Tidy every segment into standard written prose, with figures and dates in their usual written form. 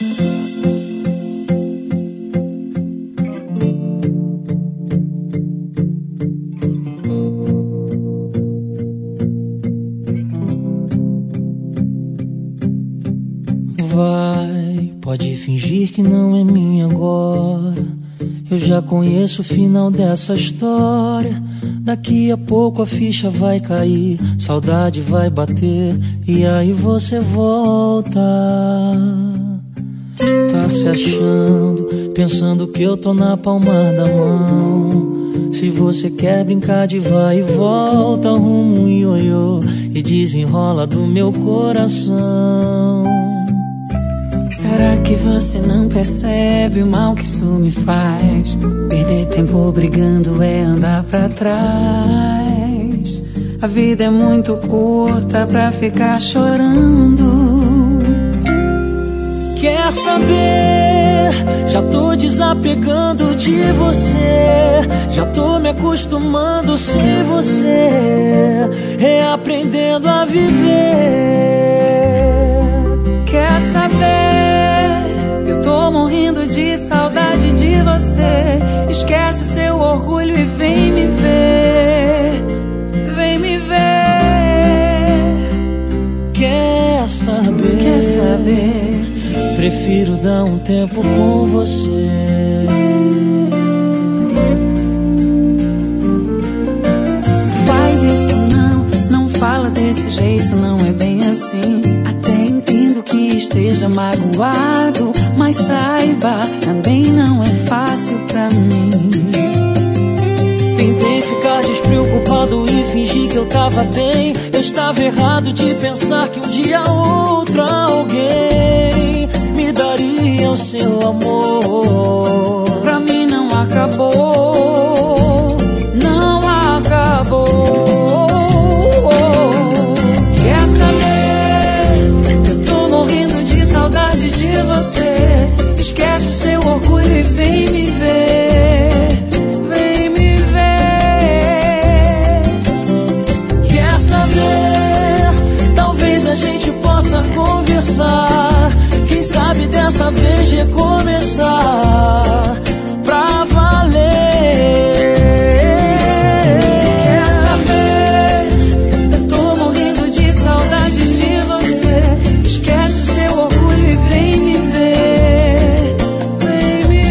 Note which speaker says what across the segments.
Speaker 1: Vai, pode fingir que não é minha agora. Eu já conheço o final dessa história. Daqui a pouco a ficha vai cair, saudade vai bater e aí você volta. Tá se achando, pensando que eu tô na palma da mão. Se você quer brincar de vai e volta, arruma um ioiô e desenrola do meu coração.
Speaker 2: Será que você não percebe o mal que isso me faz? Perder tempo brigando é andar pra trás. A vida é muito curta pra ficar chorando.
Speaker 1: Quer saber? Já tô desapegando de você. Já tô me acostumando sem você, reaprendendo a viver.
Speaker 2: Quer saber? Eu tô morrendo de saudade de você. Esquece o seu orgulho e vem me ver. Vem me ver.
Speaker 1: Quer saber?
Speaker 2: Quer saber?
Speaker 1: Prefiro dar um tempo com você.
Speaker 2: Faz isso não fala desse jeito, não é bem assim. Até entendo que esteja magoado, mas saiba, também não é fácil pra mim.
Speaker 1: Tentei ficar despreocupado e fingir que eu tava bem. Eu estava errado de pensar que um dia outra alguém me daria o seu amor.
Speaker 2: Pra mim não acabou, não acabou. Quer saber? Eu tô morrendo de saudade de você. Esquece o seu orgulho e vem me ver. Vem me ver.
Speaker 1: Quer saber? Talvez a gente possa conversar. Quem sabe dessa vez recomeçar pra valer.
Speaker 2: Quer saber? Eu tô morrendo de saudade de você. Esquece o seu orgulho e vem me ver. Vem me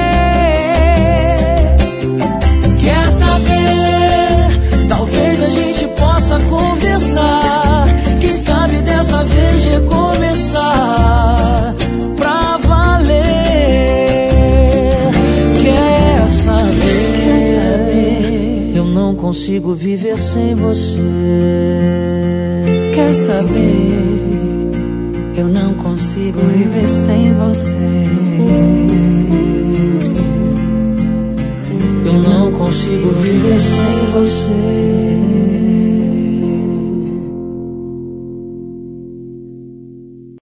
Speaker 2: ver.
Speaker 1: Quer saber? Talvez a gente possa conversar. Quem sabe dessa vez recomeçar pra valer. Quer saber? Eu não consigo viver sem você.
Speaker 2: Quer saber? Eu não consigo viver sem você.
Speaker 1: Eu não consigo viver sem você.